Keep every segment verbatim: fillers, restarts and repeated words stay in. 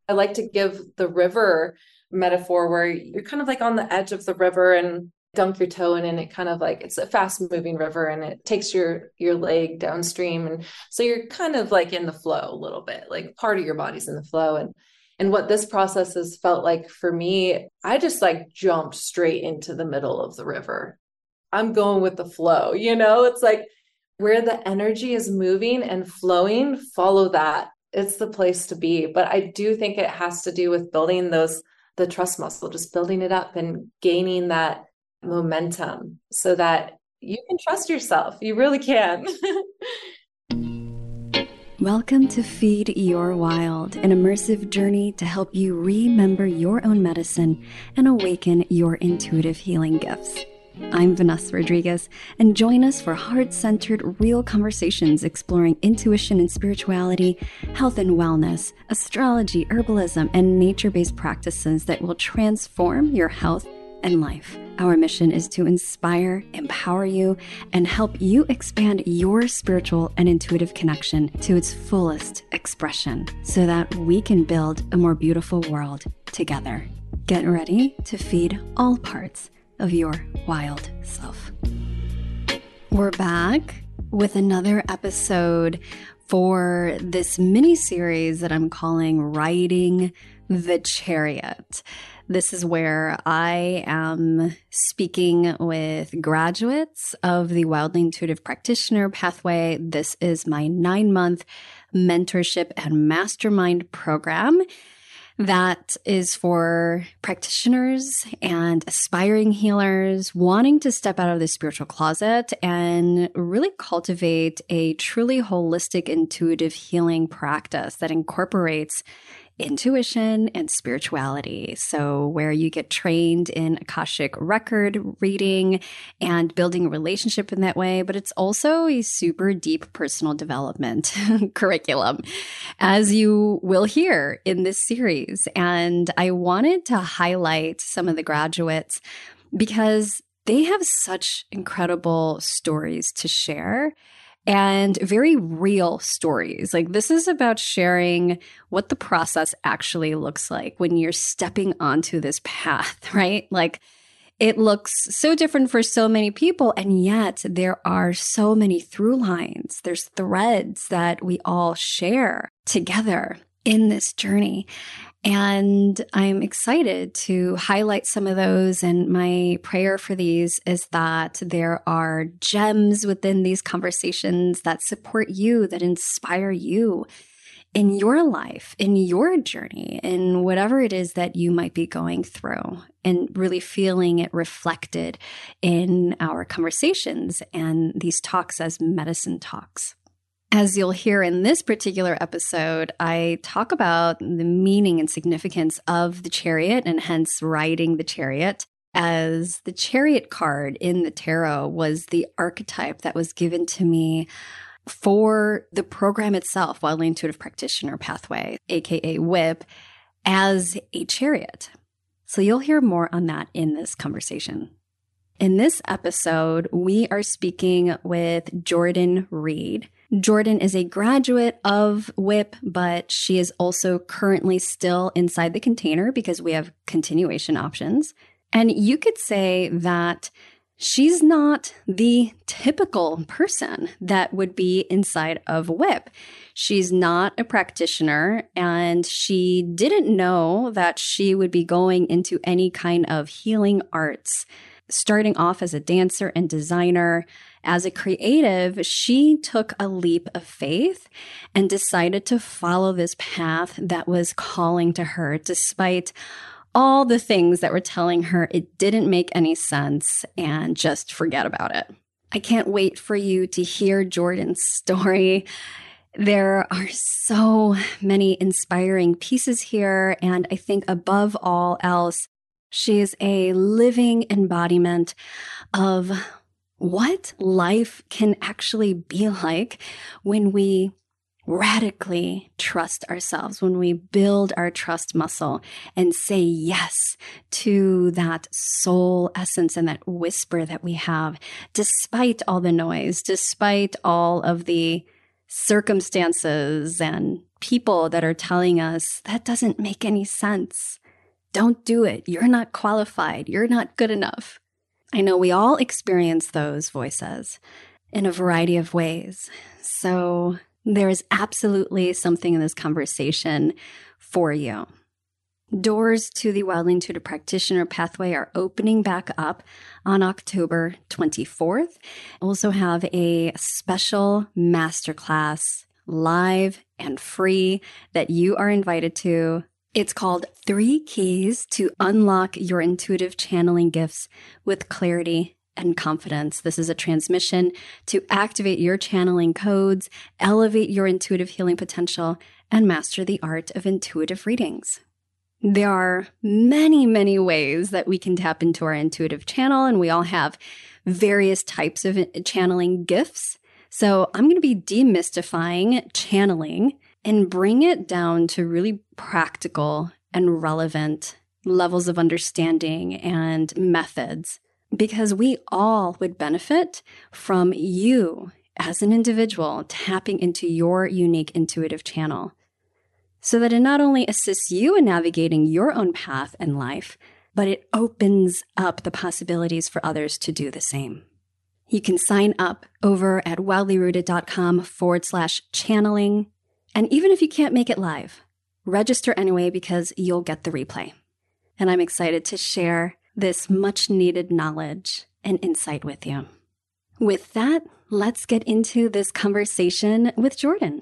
I like to give the river metaphor where you're kind of like on the edge of the river and dunk your toe in, and it kind of like it's a fast moving river and it takes your your leg downstream, and so you're kind of like in the flow a little bit, like part of your body's in the flow. and and what this process has felt like for me, I just like jumped straight into the middle of the river. I'm going with the flow, you know? It's like where the energy is moving and flowing, follow that. It's the place to be. But I do think it has to do with building those, the trust muscle, just building it up and gaining that momentum so that you can trust yourself. You really can. Welcome to Feed Your Wild, an immersive journey to help you remember your own medicine and awaken your intuitive healing gifts. I'm Vanessa Rodriguez, and join us for heart-centered, real conversations exploring intuition and spirituality, health and wellness, astrology, herbalism, and nature-based practices that will transform your health and life. Our mission is to inspire, empower you, and help you expand your spiritual and intuitive connection to its fullest expression so that we can build a more beautiful world together. Get ready to feed all parts of your wild self. We're back with another episode for this mini series that I'm calling Riding the Chariot. This is where I am speaking with graduates of the Wildly Intuitive Practitioner Pathway. This is my nine-month mentorship and mastermind program that is for practitioners and aspiring healers wanting to step out of the spiritual closet and really cultivate a truly holistic, intuitive healing practice that incorporates intuition and spirituality. So where you get trained in Akashic record reading and building a relationship in that way, but it's also a super deep personal development curriculum, as you will hear in this series. And I wanted to highlight some of the graduates because they have such incredible stories to share. And very real stories. Like this is about sharing what the process actually looks like when you're stepping onto this path, right? Like it looks so different for so many people, and yet there are so many through lines. There's threads that we all share together in this journey. And I'm excited to highlight some of those. And my prayer for these is that there are gems within these conversations that support you, that inspire you in your life, in your journey, in whatever it is that you might be going through, and really feeling it reflected in our conversations and these talks as medicine talks. As you'll hear in this particular episode, I talk about the meaning and significance of the chariot and hence riding the chariot, as the chariot card in the tarot was the archetype that was given to me for the program itself, Wildly Intuitive Practitioner Pathway, aka W I P, as a chariot. So you'll hear more on that in this conversation. In this episode, we are speaking with Jordan Reed. Jordan is a graduate of W I P, but she is also currently still inside the container because we have continuation options. And you could say that she's not the typical person that would be inside of W I P. She's not a practitioner, and she didn't know that she would be going into any kind of healing arts. Starting off as a dancer and designer, as a creative, she took a leap of faith and decided to follow this path that was calling to her, despite all the things that were telling her it didn't make any sense and just forget about it. I can't wait for you to hear Jordan's story. There are so many inspiring pieces here, and I think above all else, she is a living embodiment of what life can actually be like when we radically trust ourselves, when we build our trust muscle and say yes to that soul essence and that whisper that we have, despite all the noise, despite all of the circumstances and people that are telling us that doesn't make any sense. Don't do it. You're not qualified. You're not good enough. I know we all experience those voices in a variety of ways. So there is absolutely something in this conversation for you. Doors to the Wildly Intuitive Practitioner pathway are opening back up on October twenty-fourth. I also have a special masterclass, live and free, that you are invited to. It's called Three Keys to Unlock Your Intuitive Channeling Gifts with Clarity and Confidence. This is a transmission to activate your channeling codes, elevate your intuitive healing potential, and master the art of intuitive readings. There are many, many ways that we can tap into our intuitive channel, and we all have various types of channeling gifts. So I'm going to be demystifying channeling and bring it down to really practical and relevant levels of understanding and methods, because we all would benefit from you as an individual tapping into your unique intuitive channel, so that it not only assists you in navigating your own path in life, but it opens up the possibilities for others to do the same. You can sign up over at wildlyrooted.com forward slash channeling. And even if you can't make it live, register anyway, because you'll get the replay. And I'm excited to share this much needed knowledge and insight with you. With that, let's get into this conversation with Jordan.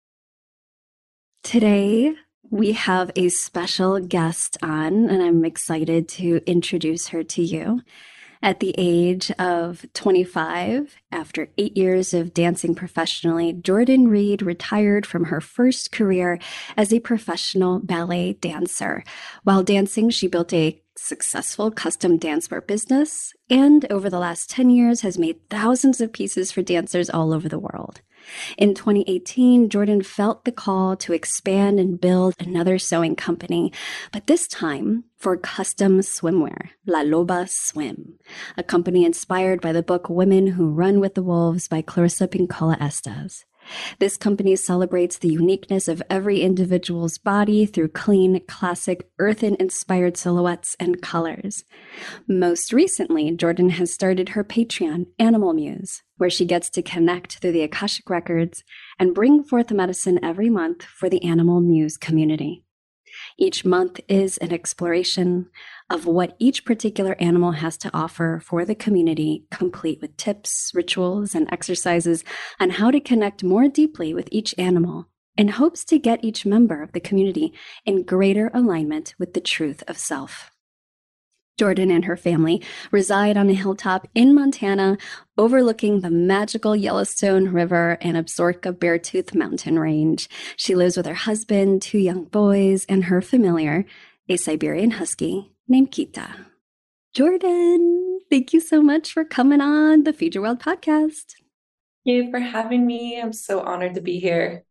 Today, we have a special guest on, and I'm excited to introduce her to you. At the age of twenty-five, after eight years of dancing professionally, Jordan Reed retired from her first career as a professional ballet dancer. While dancing, she built a successful custom dancewear business, and over the last ten years has made thousands of pieces for dancers all over the world. In twenty eighteen, Jordan felt the call to expand and build another sewing company, but this time for custom swimwear, La Loba Swim, a company inspired by the book Women Who Run with the Wolves by Clarissa Pinkola Estes. This company celebrates the uniqueness of every individual's body through clean, classic, earthen-inspired silhouettes and colors. Most recently, Jordan has started her Patreon, Animal Muse, where she gets to connect through the Akashic Records and bring forth medicine every month for the Animal Muse community. Each month is an exploration of what each particular animal has to offer for the community, complete with tips, rituals, and exercises on how to connect more deeply with each animal, in hopes to get each member of the community in greater alignment with the truth of self. Jordan and her family reside on a hilltop in Montana, overlooking the magical Yellowstone River and Absaroka Beartooth mountain range. She lives with her husband, two young boys, and her familiar, a Siberian husky named Kita. Jordan, thank you so much for coming on the Feed Your Wild podcast. Thank you for having me. I'm so honored to be here.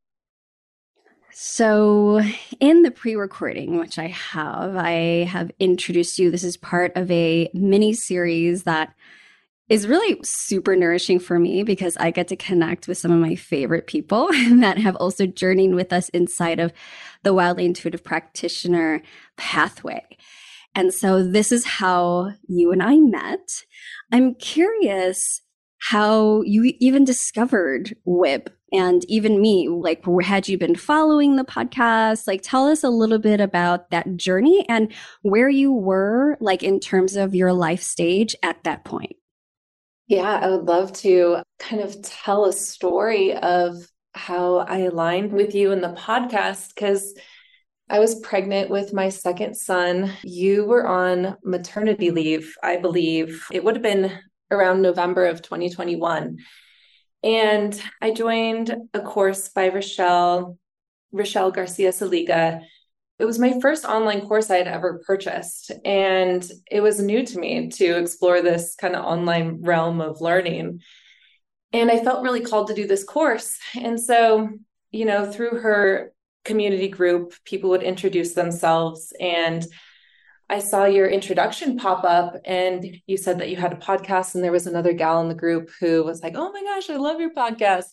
So in the pre-recording, which I have, I have introduced you. This is part of a mini series that is really super nourishing for me, because I get to connect with some of my favorite people that have also journeyed with us inside of the Wildly Intuitive Practitioner pathway. And so this is how you and I met. I'm curious how you even discovered W I B, and even me. Like, had you been following the podcast? Like, tell us a little bit about that journey and where you were, like, in terms of your life stage at that point. Yeah, I would love to kind of tell a story of how I aligned with you in the podcast, because I was pregnant with my second son. You were on maternity leave, I believe. It would have been around November of twenty twenty-one. And I joined a course by Rochelle, Rochelle Garcia Saliga. It was my first online course I had ever purchased. And it was new to me to explore this kind of online realm of learning. And I felt really called to do this course. And so, you know, through her community group, people would introduce themselves, and I saw your introduction pop up, and you said that you had a podcast, and there was another gal in the group who was like, "Oh my gosh, I love your podcast." I was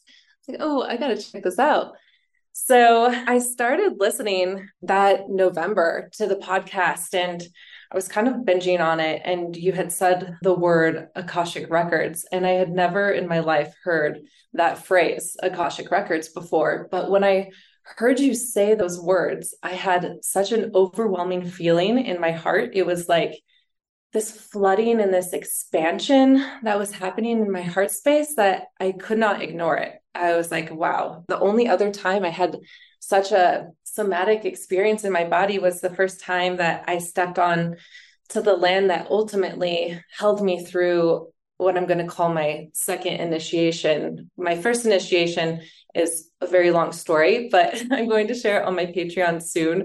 like, oh, I got to check this out. So I started listening that November to the podcast, and I was kind of binging on it. And you had said the word Akashic Records, and I had never in my life heard that phrase, Akashic Records, before. But when I heard you say those words, I had such an overwhelming feeling in my heart. It was like this flooding and this expansion that was happening in my heart space that I could not ignore it. I was like, wow. The only other time I had such a somatic experience in my body was the first time that I stepped on to the land that ultimately held me through what I'm going to call my second initiation. My first initiation is a very long story, but I'm going to share it on my Patreon soon.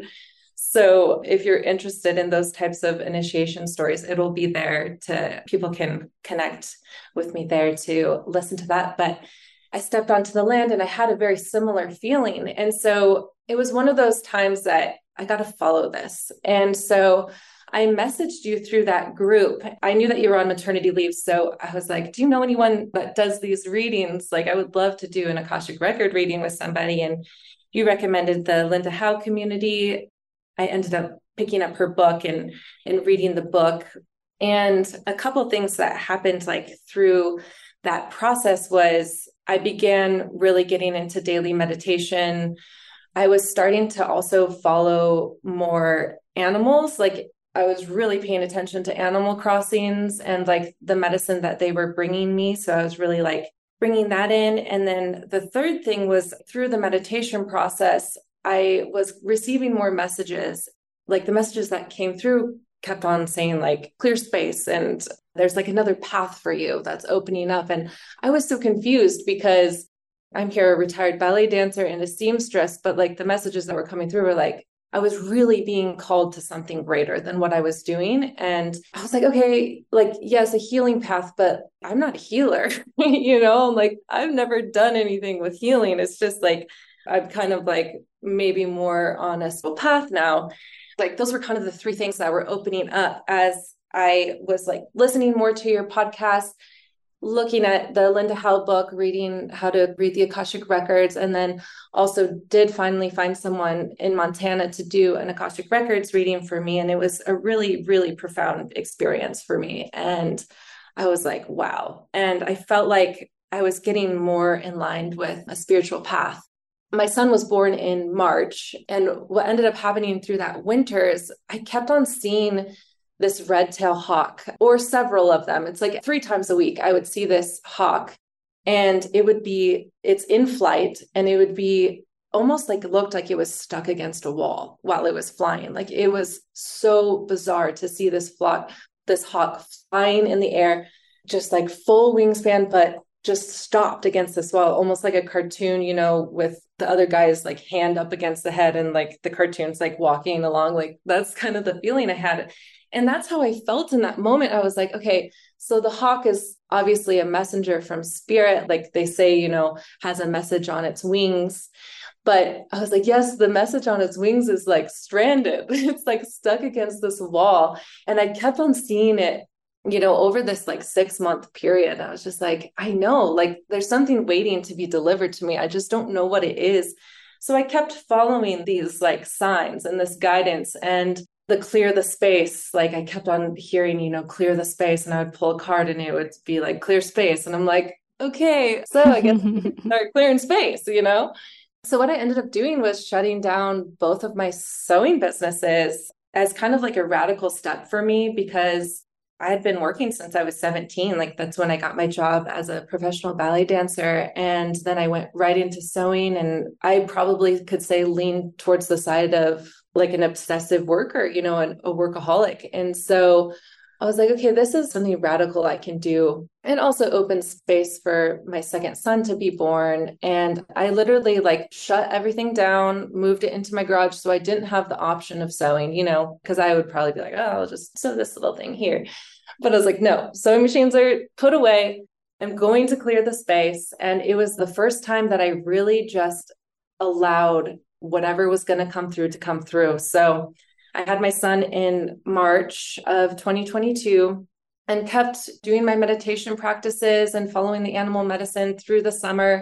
So if you're interested in those types of initiation stories, it'll be there to, people can connect with me there to listen to that. But I stepped onto the land and I had a very similar feeling. And so it was one of those times that I got to follow this. And so I messaged you through that group. I knew that you were on maternity leave. So I was like, do you know anyone that does these readings? Like, I would love to do an Akashic Record reading with somebody. And you recommended the Linda Howe community. I ended up picking up her book and, and reading the book. And a couple of things that happened like through that process was I began really getting into daily meditation. I was starting to also follow more animals. Like, I was really paying attention to Animal Crossings and like the medicine that they were bringing me. So I was really like bringing that in. And then the third thing was through the meditation process, I was receiving more messages. Like, the messages that came through kept on saying like clear space and there's like another path for you that's opening up. And I was so confused because I'm here a retired ballet dancer and a seamstress, but like the messages that were coming through were like, I was really being called to something greater than what I was doing. And I was like, okay, like, yes, a healing path, but I'm not a healer, you know, like I've never done anything with healing. It's just like, I'm kind of like maybe more on a spiritual path now. Like, those were kind of the three things that were opening up as I was like listening more to your podcast, looking at the Linda Howe book, reading how to read the Akashic Records, and then also did finally find someone in Montana to do an Akashic Records reading for me. And it was a really, really profound experience for me. And I was like, wow. And I felt like I was getting more in line with a spiritual path. My son was born in March. And what ended up happening through that winter is I kept on seeing this red-tailed hawk, or several of them. It's like three times a week I would see this hawk, and it would be, it's in flight, and it would be almost like it looked like it was stuck against a wall while it was flying. Like, it was so bizarre to see this flock, this hawk flying in the air, just like full wingspan, but just stopped against this wall, almost like a cartoon, you know, with the other guy's like hand up against the head and like the cartoon's like walking along. Like, that's kind of the feeling I had. And that's how I felt in that moment. I was like, okay, so the hawk is obviously a messenger from spirit. Like they say, you know, has a message on its wings. But I was like, yes, the message on its wings is like stranded. It's like stuck against this wall. And I kept on seeing it, you know, over this like six month period. I was just like, I know, like there's something waiting to be delivered to me. I just don't know what it is. So I kept following these like signs and this guidance and the clear the space. Like, I kept on hearing, you know, clear the space, and I would pull a card and it would be like clear space. And I'm like, okay, so I guess start clearing space, you know? So what I ended up doing was shutting down both of my sewing businesses as kind of like a radical step for me, because I had been working since I was seventeen. Like, that's when I got my job as a professional ballet dancer. And then I went right into sewing, and I probably could say lean towards the side of like an obsessive worker, you know, an, a workaholic. And so I was like, okay, this is something radical I can do. And also open space for my second son to be born. And I literally like shut everything down, moved it into my garage. So I didn't have the option of sewing, you know, because I would probably be like, oh, I'll just sew this little thing here. But I was like, no, sewing machines are put away. I'm going to clear the space. And it was the first time that I really just allowed whatever was going to come through to come through. So I had my son in March of twenty twenty-two and kept doing my meditation practices and following the animal medicine through the summer.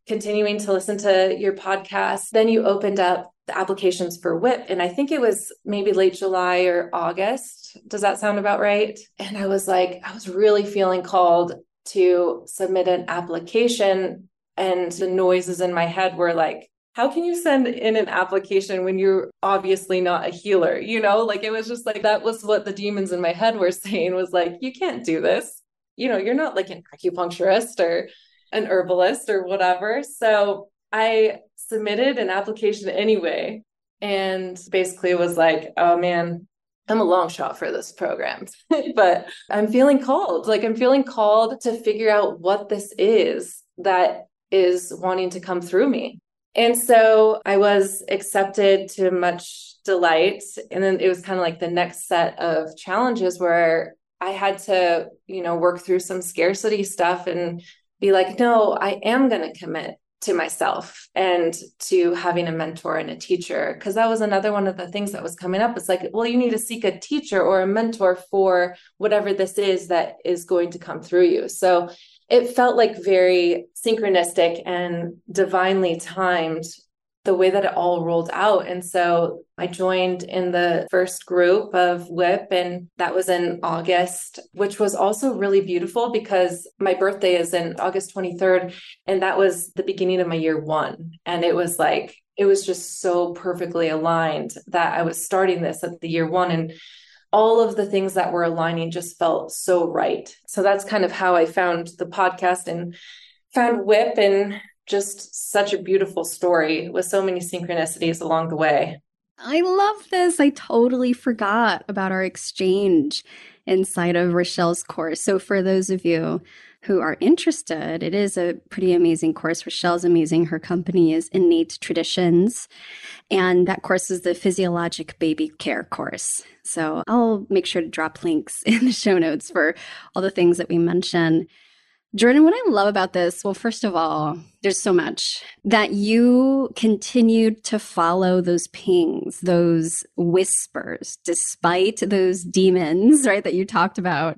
continuing to listen to your podcast. Then you opened up the applications for WHIP. And I think it was maybe late July or August. Does that sound about right? And I was like, I was really feeling called to submit an application. And the noises in my head were like, how can you send in an application when you're obviously not a healer? You know, like it was just like, that was what the demons in my head were saying, was like, you can't do this. You know, you're not like an acupuncturist or an herbalist or whatever. So I submitted an application anyway, and basically was like, oh man, I'm a long shot for this program, but I'm feeling called. Like I'm feeling called to figure out what this is that is wanting to come through me. And so I was accepted to much delight. And then it was kind of like the next set of challenges where I had to, you know, work through some scarcity stuff and be like, no, I am going to commit to myself and to having a mentor and a teacher. Because that was another one of the things that was coming up. It's like, well, you need to seek a teacher or a mentor for whatever this is that is going to come through you. So it felt like very synchronistic and divinely timed, the way that it all rolled out. And so I joined in the first group of WHIP, and that was in August, which was also really beautiful because my birthday is in August twenty-third. And that was the beginning of my year one. And it was like, it was just so perfectly aligned that I was starting this at the year one. And all of the things that were aligning just felt so right. So that's kind of how I found the podcast and found WHIP, and just such a beautiful story with so many synchronicities along the way. I love this. I totally forgot about our exchange inside of Rochelle's course. So for those of you who are interested, it is a pretty amazing course. Rochelle's amazing. Her company is Innate Traditions. And that course is the Physiologic Baby Care course. So I'll make sure to drop links in the show notes for all the things that we mention. Jordan, what I love about this, well, first of all, there's so much that you continued to follow those pings, those whispers, despite those demons, right, that you talked about.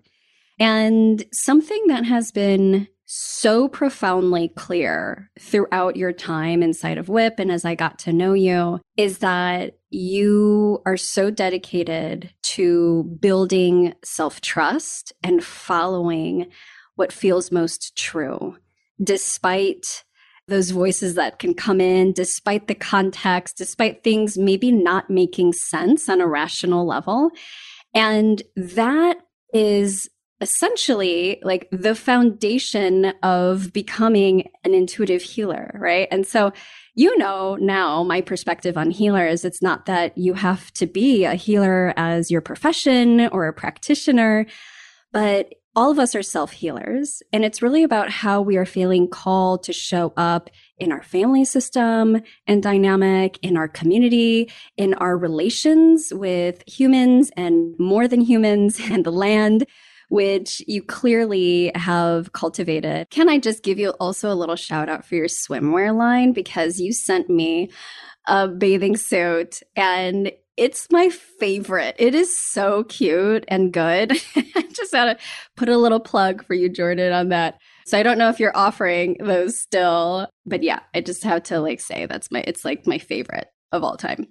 And something that has been so profoundly clear throughout your time inside of WHIP, and as I got to know you, is that you are so dedicated to building self-trust and following what feels most true, despite those voices that can come in, despite the context, despite things maybe not making sense on a rational level. And that is essentially like the foundation of becoming an intuitive healer, right? And so, you know, now my perspective on healers, it's not that you have to be a healer as your profession or a practitioner, but all of us are self-healers. And it's really about how we are feeling called to show up in our family system and dynamic, in our community, in our relations with humans and more than humans and the land, which you clearly have cultivated. Can I just give you also a little shout out for your swimwear line? Because you sent me a bathing suit and it's my favorite. It is so cute and good. I just had to put a little plug for you, Jordan, on that. So I don't know if you're offering those still, but yeah, I just have to like say that's my, it's like my favorite of all time.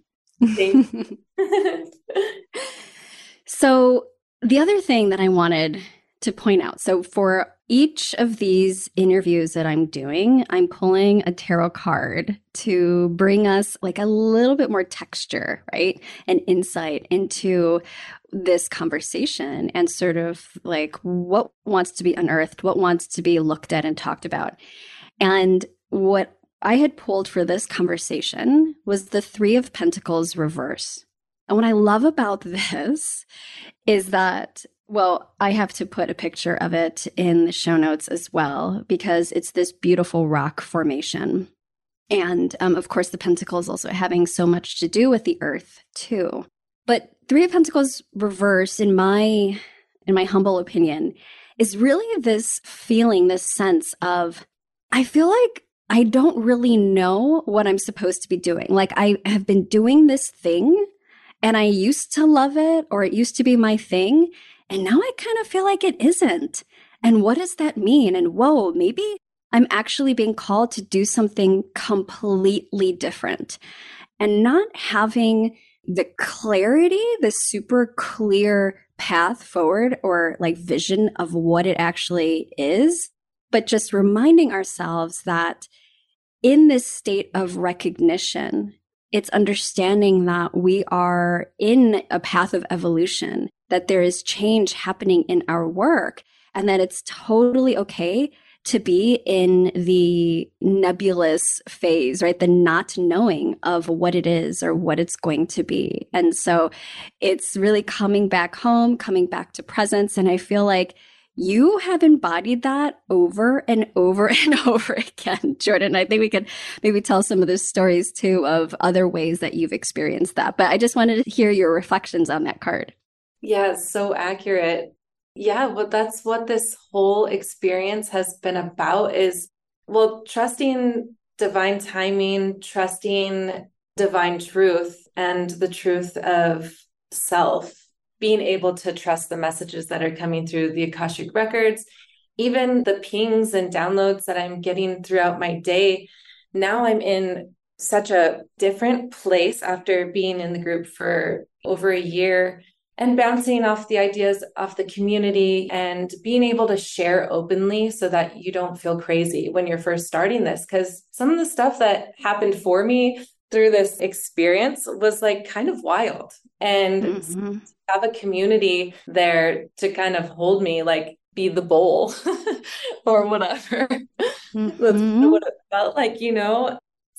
So the other thing that I wanted to point out, so for each of these interviews that I'm doing, I'm pulling a tarot card to bring us like a little bit more texture, right? And insight into this conversation and sort of like what wants to be unearthed, what wants to be looked at and talked about. And what I had pulled for this conversation was the Three of Pentacles reverse. And what I love about this is that, well, I have to put a picture of it in the show notes as well, because it's this beautiful rock formation. And um, of course, the pentacles also having so much to do with the earth too. But Three of Pentacles reverse, in my in my humble opinion, is really this feeling, this sense of, I feel like I don't really know what I'm supposed to be doing. Like I have been doing this thing and I used to love it, or it used to be my thing. And now I kind of feel like it isn't. And what does that mean? And whoa, maybe I'm actually being called to do something completely different. And not having the clarity, the super clear path forward or like vision of what it actually is, but just reminding ourselves that in this state of recognition, it's understanding that we are in a path of evolution, that there is change happening in our work, and that it's totally okay to be in the nebulous phase, right? The not knowing of what it is or what it's going to be. And so it's really coming back home, coming back to presence. And I feel like you have embodied that over and over and over again, Jordan. I think we could maybe tell some of those stories too of other ways that you've experienced that. But I just wanted to hear your reflections on that card. Yeah, it's so accurate. Yeah, well, that's what this whole experience has been about is, well, trusting divine timing, trusting divine truth and the truth of self, being able to trust the messages that are coming through the Akashic records, even the pings and downloads that I'm getting throughout my day. Now I'm in such a different place after being in the group for over a year and bouncing off the ideas of the community and being able to share openly so that you don't feel crazy when you're first starting this. Because some of the stuff that happened for me through this experience was like kind of wild. And mm-hmm. have a community there to kind of hold me, like be the bowl or whatever. Mm-hmm. That's what it felt like, you know?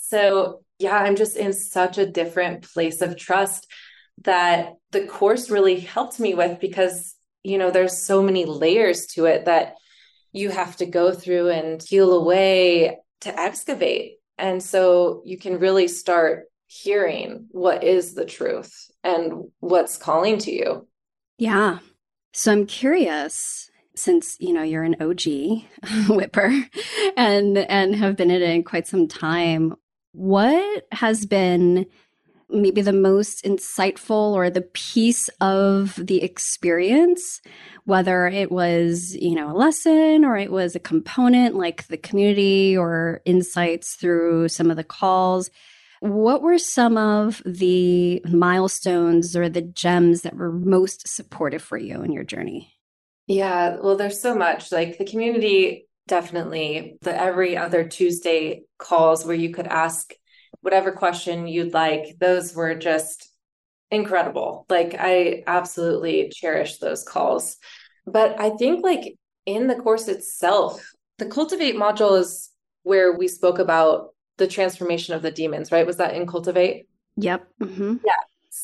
So yeah, I'm just in such a different place of trust that the course really helped me with, because, you know, there's so many layers to it that you have to go through and heal away to excavate. And so you can really start hearing what is the truth and what's calling to you. Yeah. So I'm curious, since, you know, you're an O G whipper and, and have been in it in quite some time, what has been maybe the most insightful or the piece of the experience, whether it was, you know, a lesson or it was a component like the community or insights through some of the calls? What were some of the milestones or the gems that were most supportive for you in your journey? Yeah, well, there's so much. Like the community, definitely. The every other Tuesday calls where you could ask whatever question you'd like, those were just incredible. Like I absolutely cherish those calls. But I think like in the course itself, the Cultivate module is where we spoke about the transformation of the demons, right? Was that in Cultivate? Yep. Mm-hmm. Yeah.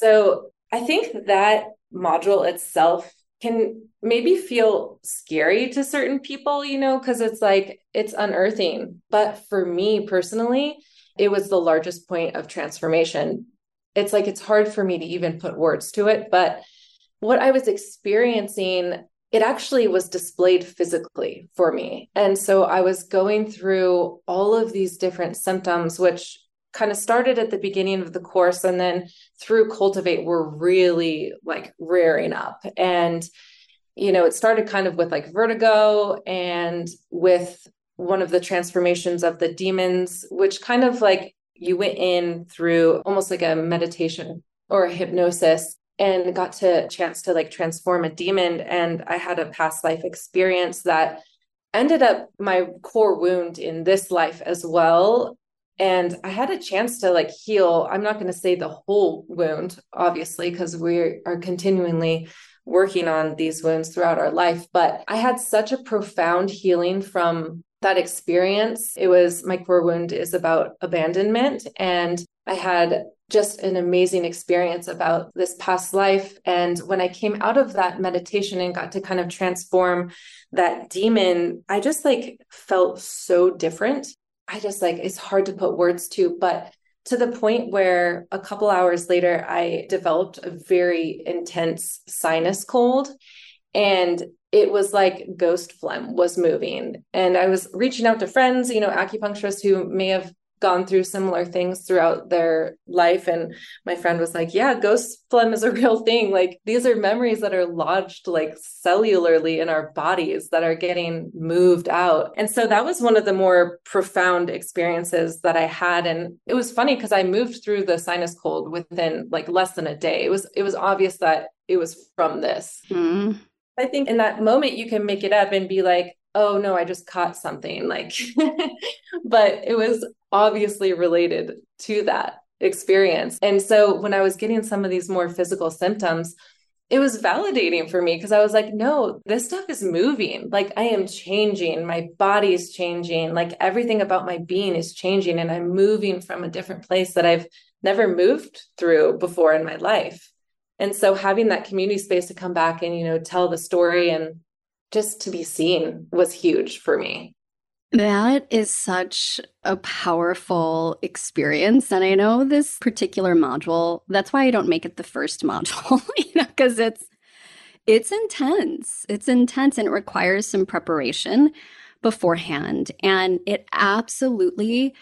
So I think that module itself can maybe feel scary to certain people, you know, because it's like, it's unearthing. But for me personally, it was the largest point of transformation. It's like, it's hard for me to even put words to it, but what I was experiencing, it actually was displayed physically for me. And so I was going through all of these different symptoms, which kind of started at the beginning of the course and then through Cultivate were really like rearing up. And, you know, it started kind of with like vertigo and with one of the transformations of the demons, which kind of like you went in through almost like a meditation or a hypnosis and got to chance to like transform a demon. And I had a past life experience that ended up my core wound in this life as well. And I had a chance to like heal. I'm not going to say the whole wound, obviously, because we are continually working on these wounds throughout our life. But I had such a profound healing from that experience. It was, my core wound is about abandonment. And I had just an amazing experience about this past life. And when I came out of that meditation and got to kind of transform that demon, I just like felt so different. I just like, it's hard to put words to, but to the point where a couple hours later, I developed a very intense sinus cold. And it was like ghost phlegm was moving. And I was reaching out to friends, you know, acupuncturists who may have gone through similar things throughout their life. And my friend was like, yeah, ghost phlegm is a real thing. Like these are memories that are lodged like cellularly in our bodies that are getting moved out. And so that was one of the more profound experiences that I had. And it was funny because I moved through the sinus cold within like less than a day. It was, it was obvious that it was from this. Mm. I think in that moment you can make it up and be like, oh no, I just caught something, like, but it was obviously related to that experience. And so when I was getting some of these more physical symptoms, it was validating for me because I was like, no, this stuff is moving. Like I am changing. My body is changing. Like everything about my being is changing. And I'm moving from a different place that I've never moved through before in my life. And so having that community space to come back and, you know, tell the story and just to be seen was huge for me. That is such a powerful experience. And I know this particular module, that's why I don't make it the first module, you know, because it's it's intense. It's intense and it requires some preparation beforehand. And it absolutely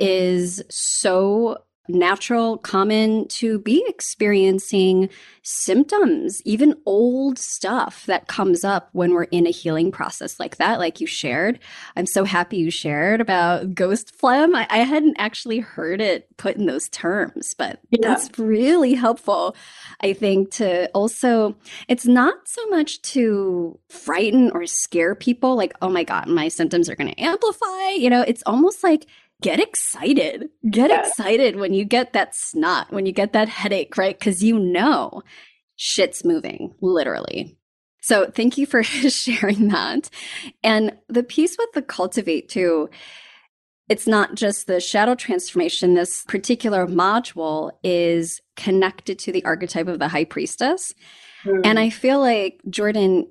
is so natural, common to be experiencing symptoms, even old stuff that comes up when we're in a healing process like that, like you shared. I'm so happy you shared about ghost phlegm. I, I hadn't actually heard it put in those terms, but yeah. That's really helpful. I think to also, it's not so much to frighten or scare people like, oh my God, my symptoms are going to amplify. You know, it's almost like, get excited. Get yeah. excited when you get that snot, when you get that headache, right? Because you know shit's moving, literally. So thank you for sharing that. And the piece with the cultivate too, it's not just the shadow transformation. This particular module is connected to the archetype of the high priestess. Mm. And I feel like, Jordan,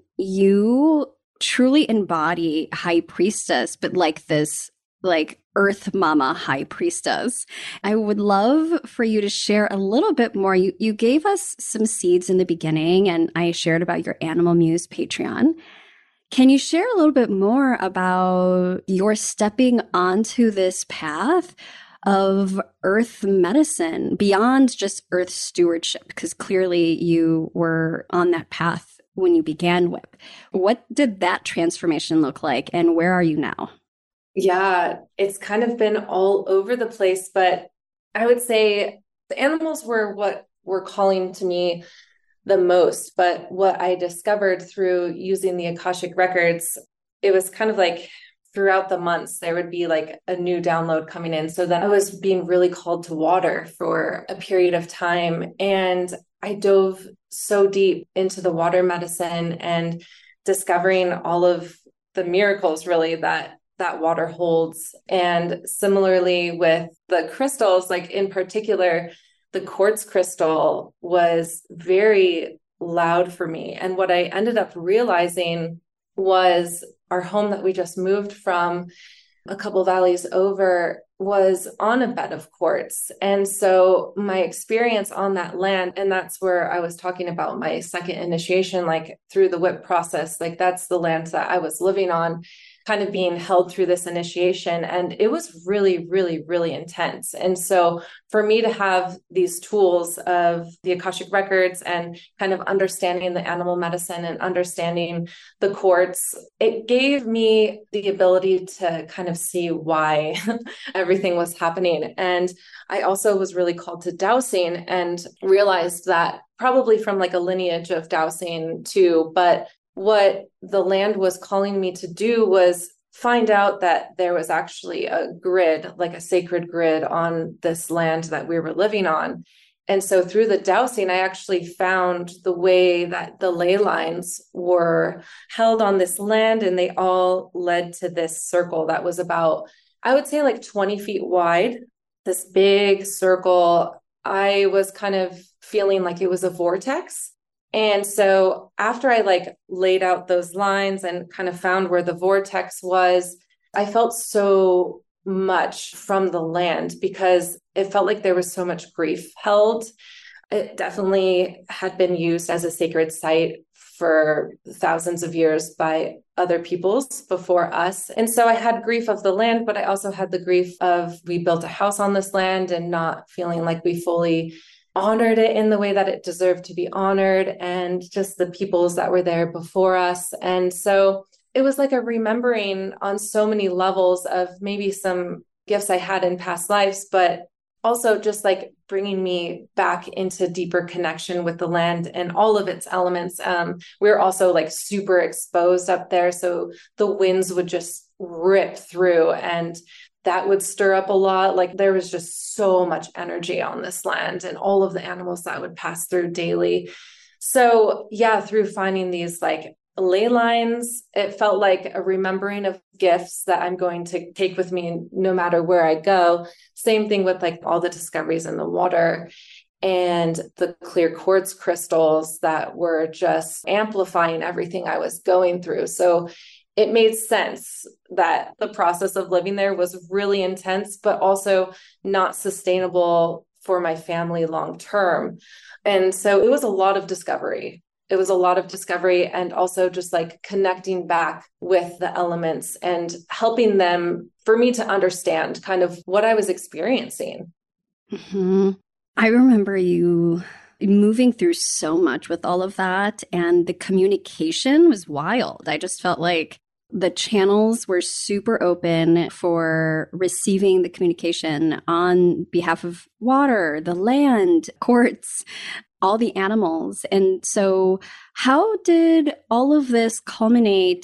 you truly embody high priestess, but like this like Earth Mama high priestess. I would love for you to share a little bit more. You you gave us some seeds in the beginning, and I shared about your Animal Muse Patreon. Can you share a little bit more about your stepping onto this path of earth medicine beyond just earth stewardship? Because clearly you were on that path when you began W I P. What did that transformation look like, and where are you now? Yeah, it's kind of been all over the place, but I would say the animals were what were calling to me the most. But what I discovered through using the Akashic records, it was kind of like throughout the months, there would be like a new download coming in. So then I was being really called to water for a period of time. And I dove so deep into the water medicine and discovering all of the miracles really that that water holds. And similarly with the crystals, like in particular, the quartz crystal was very loud for me. And what I ended up realizing was our home that we just moved from a couple valleys over was on a bed of quartz. And so my experience on that land, and that's where I was talking about my second initiation, like through the W I P process, like that's the land that I was living on, kind of being held through this initiation. And it was really, really, really intense. And so for me to have these tools of the Akashic records and kind of understanding the animal medicine and understanding the quartz, it gave me the ability to kind of see why everything was happening. And I also was really called to dowsing and realized that probably from like a lineage of dowsing too, but what the land was calling me to do was find out that there was actually a grid, like a sacred grid on this land that we were living on. And so through the dowsing, I actually found the way that the ley lines were held on this land, and they all led to this circle that was about, I would say like twenty feet wide, this big circle. I was kind of feeling like it was a vortex. And so after I like laid out those lines and kind of found where the vortex was, I felt so much from the land because it felt like there was so much grief held. It definitely had been used as a sacred site for thousands of years by other peoples before us. And so I had grief of the land, but I also had the grief of we built a house on this land and not feeling like we fully honored it in the way that it deserved to be honored, and just the peoples that were there before us. And so it was like a remembering on so many levels of maybe some gifts I had in past lives, but also just like bringing me back into deeper connection with the land and all of its elements. Um, we were also like super exposed up there. So the winds would just rip through, and that would stir up a lot. Like there was just so much energy on this land and all of the animals that would pass through daily. So yeah, through finding these like ley lines, it felt like a remembering of gifts that I'm going to take with me no matter where I go. Same thing with like all the discoveries in the water and the clear quartz crystals that were just amplifying everything I was going through. So it made sense that the process of living there was really intense, but also not sustainable for my family long term. And so it was a lot of discovery. It was a lot of discovery and also just like connecting back with the elements and helping them for me to understand kind of what I was experiencing. Mm-hmm. I remember you moving through so much with all of that, and the communication was wild. I just felt like the channels were super open for receiving the communication on behalf of water, the land, quartz, all the animals. And so how did all of this culminate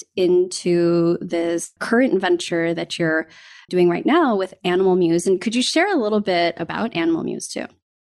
into this current venture that you're doing right now with Animal Muse? And could you share a little bit about Animal Muse too?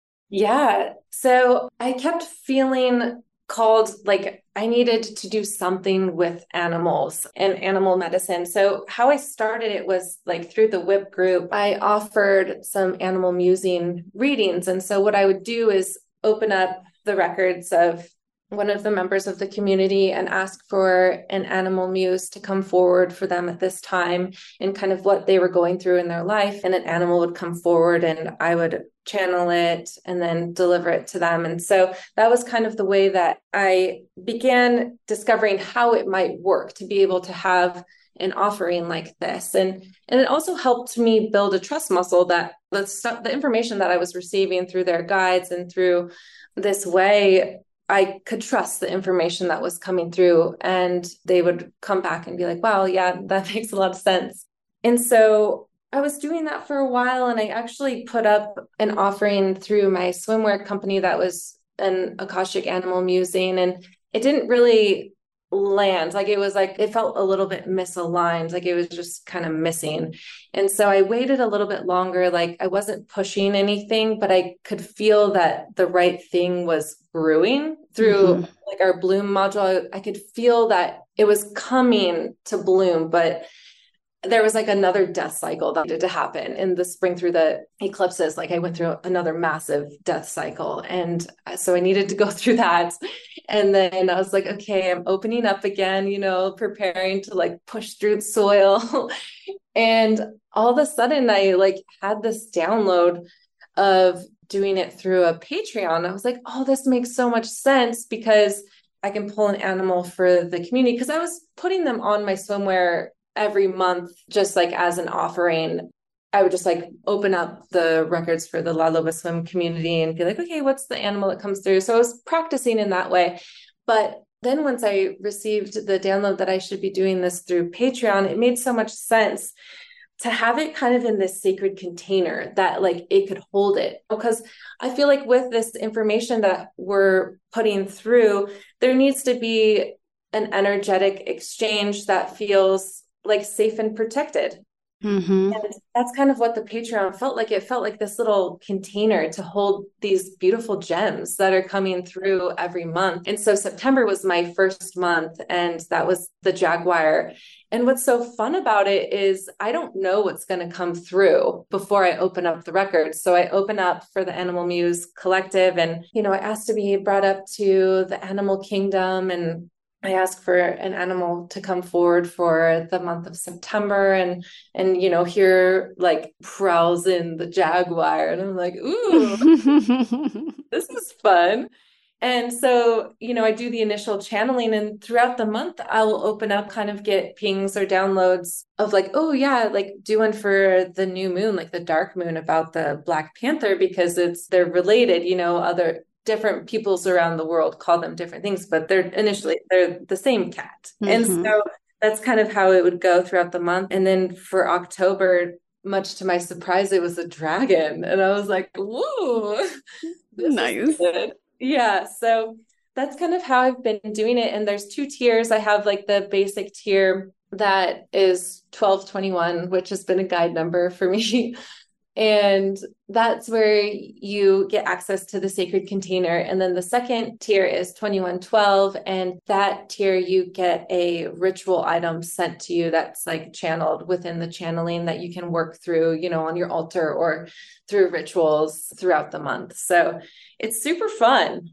Yeah. So I kept feeling called, like I needed to do something with animals and animal medicine. So how I started it was like through the W I P group, I offered some animal musing readings. And so what I would do is open up the records of one of the members of the community and ask for an animal muse to come forward for them at this time and kind of what they were going through in their life. And an animal would come forward and I would channel it and then deliver it to them. And so that was kind of the way that I began discovering how it might work to be able to have an offering like this. And, and it also helped me build a trust muscle that the stuff, the information that I was receiving through their guides and through this way, I could trust the information that was coming through, and they would come back and be like, wow, yeah, that makes a lot of sense. And so I was doing that for a while, and I actually put up an offering through my swimwear company that was an Akashic animal musing, and it didn't really land. Like it was like, it felt a little bit misaligned. Like it was just kind of missing. And so I waited a little bit longer. Like I wasn't pushing anything, but I could feel that the right thing was brewing through mm-hmm. like our bloom module. I could feel that it was coming to bloom, but there was like another death cycle that needed to happen in the spring through the eclipses. Like I went through another massive death cycle. And so I needed to go through that. And then I was like, okay, I'm opening up again, you know, preparing to like push through the soil. And all of a sudden I like had this download of doing it through a Patreon. I was like, oh, this makes so much sense because I can pull an animal for the community, because I was putting them on my swimwear every month, just like as an offering. I would just like open up the records for the La Loba Swim community and be like, okay, what's the animal that comes through? So I was practicing in that way. But then once I received the download that I should be doing this through Patreon, it made so much sense to have it kind of in this sacred container that like it could hold it. Because I feel like with this information that we're putting through, there needs to be an energetic exchange that feels like safe and protected. Mm-hmm. And that's kind of what the Patreon felt like. It felt like this little container to hold these beautiful gems that are coming through every month. And so September was my first month, and that was the Jaguar. And what's so fun about it is I don't know what's going to come through before I open up the records. So I open up for the Animal Muse Collective, and, you know, I asked to be brought up to the animal kingdom, and I asked for an animal to come forward for the month of September, and, and, you know, here like prowls in the Jaguar, and I'm like, ooh, this is fun. And so, you know, I do the initial channeling, and throughout the month, I'll open up, kind of get pings or downloads of like, oh yeah, like do one for the new moon, like the dark moon about the Black Panther, because it's, they're related, you know, other different peoples around the world call them different things, but they're initially, they're the same cat. Mm-hmm. And so that's kind of how it would go throughout the month. And then for October, much to my surprise, it was a dragon. And I was like, whoa, this nice. Is good. Yeah. So that's kind of how I've been doing it. And there's two tiers. I have like the basic tier that is twelve twenty-one, which has been a guide number for me. And that's where you get access to the sacred container. And then the second tier is twenty-one twelve. And that tier, you get a ritual item sent to you that's like channeled within the channeling that you can work through, you know, on your altar or through rituals throughout the month. So it's super fun.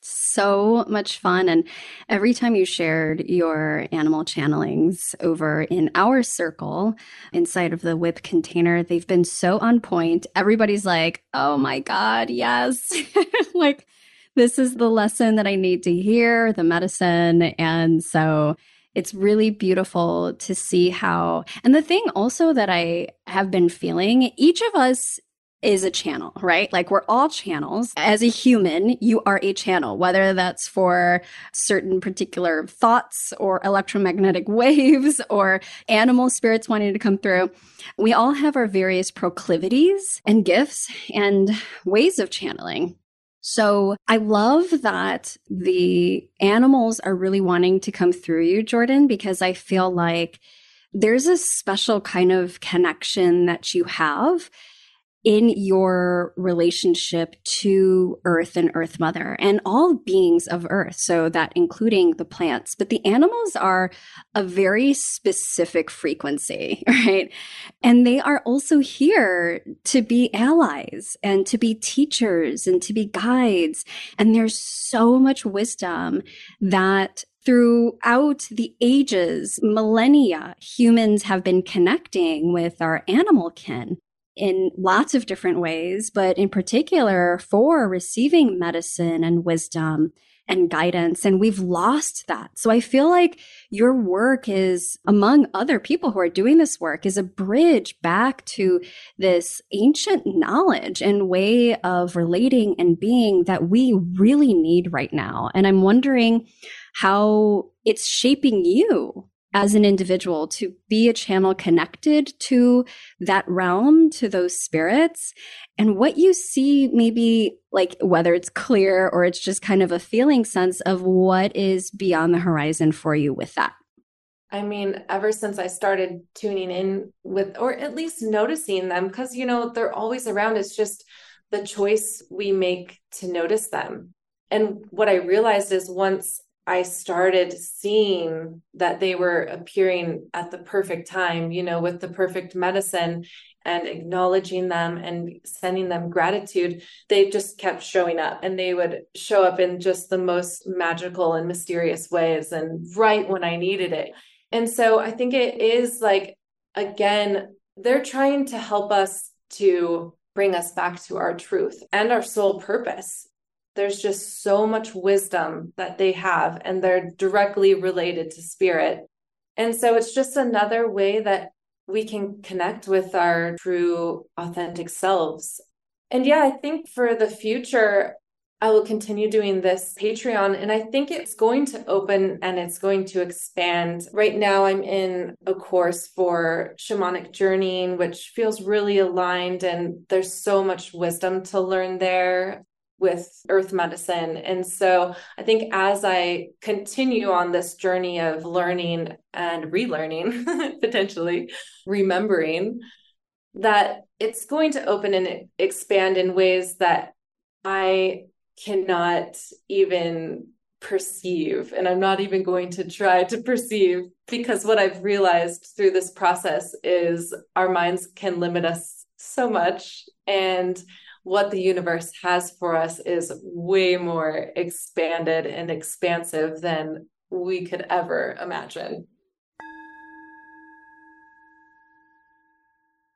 So much fun. And every time you shared your animal channelings over in our circle inside of the W I P container, they've been so on point. Everybody's like, oh my God, yes. Like, this is the lesson that I need to hear, the medicine. And so it's really beautiful to see how, and the thing also that I have been feeling, each of us is a channel, right? Like we're all channels. As a human, you are a channel, whether that's for certain particular thoughts or electromagnetic waves or animal spirits wanting to come through. We all have our various proclivities and gifts and ways of channeling. So I love that the animals are really wanting to come through you, Jordan, because I feel like there's a special kind of connection that you have in your relationship to Earth and Earth Mother and all beings of Earth. So that including the plants, but the animals are a very specific frequency, right? And they are also here to be allies and to be teachers and to be guides. And there's so much wisdom that throughout the ages, millennia, humans have been connecting with our animal kin in lots of different ways, but in particular for receiving medicine and wisdom and guidance. And we've lost that. So I feel like your work is, among other people who are doing this work, is a bridge back to this ancient knowledge and way of relating and being that we really need right now. And I'm wondering how it's shaping you as an individual to be a channel connected to that realm, to those spirits, and what you see, maybe like whether it's clear or it's just kind of a feeling sense of what is beyond the horizon for you with that. I mean, ever since I started tuning in with, or at least noticing them, because, you know, they're always around. It's just the choice we make to notice them. And what I realized is once I started seeing that they were appearing at the perfect time, you know, with the perfect medicine, and acknowledging them and sending them gratitude, they just kept showing up, and they would show up in just the most magical and mysterious ways and right when I needed it. And so I think it is like, again, they're trying to help us to bring us back to our truth and our soul purpose. There's just so much wisdom that they have, and they're directly related to spirit. And so it's just another way that we can connect with our true, authentic selves. And yeah, I think for the future, I will continue doing this Patreon, and I think it's going to open and it's going to expand. Right now, I'm in a course for shamanic journeying, which feels really aligned, and there's so much wisdom to learn there with earth medicine. And so I think as I continue on this journey of learning and relearning, potentially remembering, that it's going to open and expand in ways that I cannot even perceive. And I'm not even going to try to perceive, because what I've realized through this process is our minds can limit us so much. And what the universe has for us is way more expanded and expansive than we could ever imagine.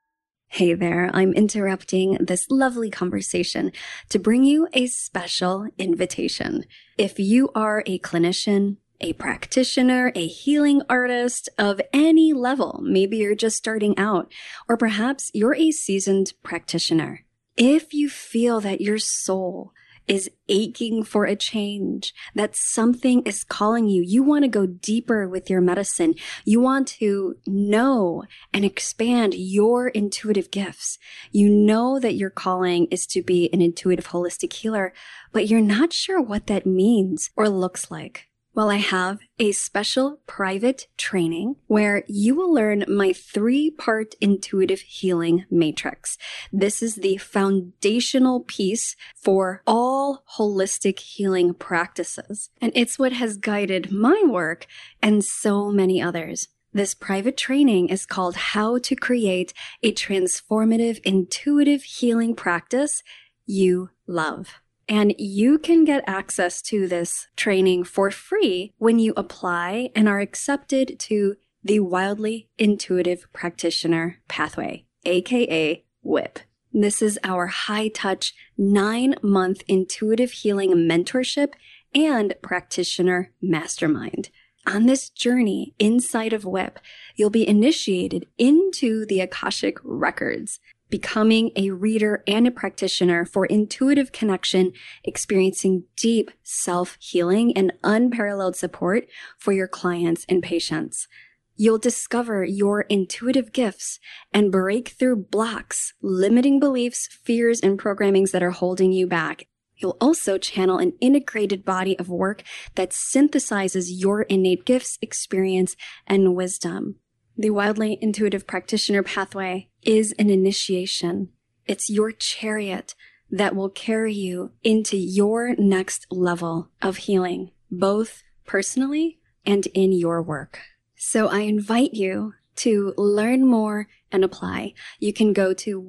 Hey there, I'm interrupting this lovely conversation to bring you a special invitation. If you are a clinician, a practitioner, a healing artist of any level, maybe you're just starting out, or perhaps you're a seasoned practitioner. If you feel that your soul is aching for a change, that something is calling you, you want to go deeper with your medicine, you want to know and expand your intuitive gifts. You know that your calling is to be an intuitive holistic healer, but you're not sure what that means or looks like. Well, I have a special private training where you will learn my three-part intuitive healing matrix. This is the foundational piece for all holistic healing practices, and it's what has guided my work and so many others. This private training is called How to Create a Transformative Intuitive Healing Practice You Love. And you can get access to this training for free when you apply and are accepted to the Wildly Intuitive Practitioner Pathway, aka W I P. This is our high-touch nine-month intuitive healing mentorship and practitioner mastermind. On this journey inside of W I P, you'll be initiated into the Akashic Records, becoming a reader and a practitioner for intuitive connection, experiencing deep self-healing and unparalleled support for your clients and patients. You'll discover your intuitive gifts and break through blocks, limiting beliefs, fears, and programmings that are holding you back. You'll also channel an integrated body of work that synthesizes your innate gifts, experience, and wisdom. The Wildly Intuitive Practitioner Pathway is an initiation. It's your chariot that will carry you into your next level of healing, both personally and in your work. So I invite you to learn more and apply. You can go to